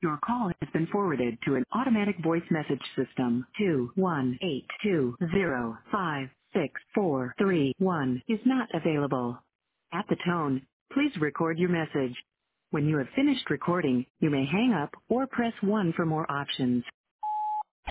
Your call has been forwarded to an automatic voice message system. 218205643 is not available. At the tone, please record your message. When you have finished recording, you may hang up or press 1 for more options.